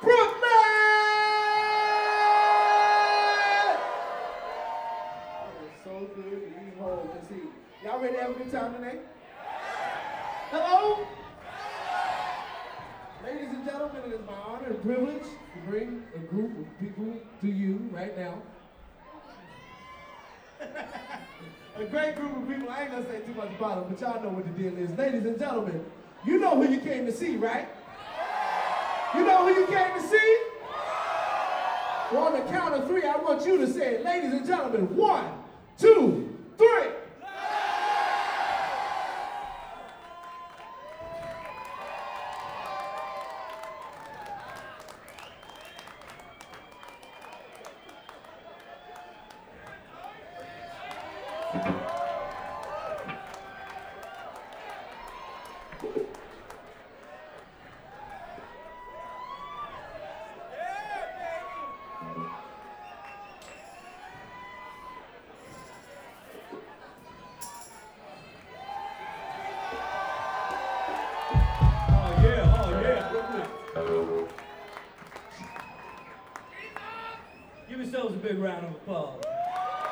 Brooklyn! It's so good to be home to see. Y'all ready to have a good time tonight? Hello? Ladies and gentlemen, it is my honor and privilege to bring a group of people to you right now. A great group of people. I ain't gonna say too much about them, but y'all know what the deal is. Ladies and gentlemen, you know who you came to see, right? You know who you came to see? Well, on the count of three, I want you to say it. Ladies and gentlemen, 1, 2, 3. Give yourselves a big round of applause.